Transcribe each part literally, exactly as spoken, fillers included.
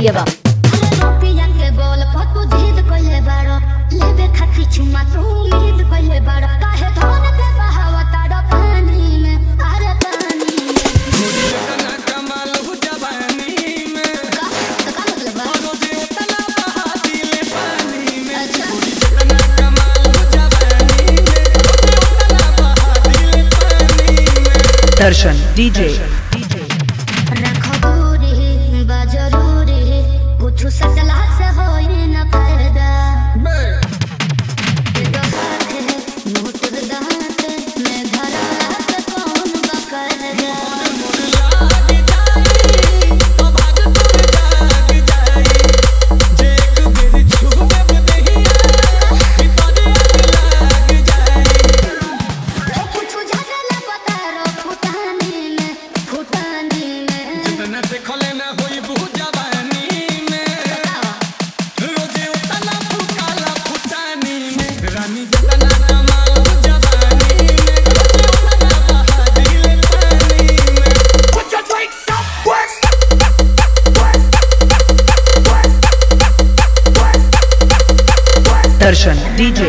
Kieva. दर्शन DJ कुछ सचला से होई न फायदा नोट दांत में धरा के कौन बकरदा दर्शन डीजे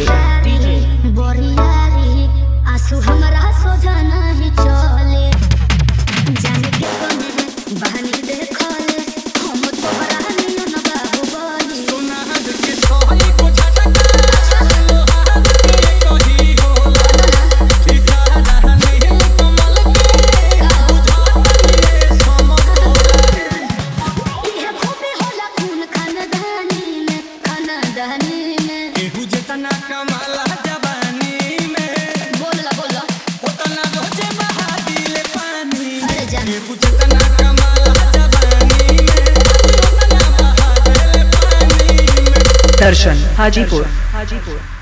आंसू हमारा सोझा नहीं चले जाने के बने बहाने देखले हम तोहरा नियन बाबू बोली सोना के सोई को झटका लोहा के कही होला इशारा नहीं कमल के बुझात ये समझ ये खूबी होला खून खानदानी में खानदानी जितना कमाला जवानी में बोलला बोलला उतना रोजे बहा दिले पानी अरे जान ये जितना कमाला जवानी में उतना बहा दिले पानी में दर्शन हाजीपुर हाजीपुर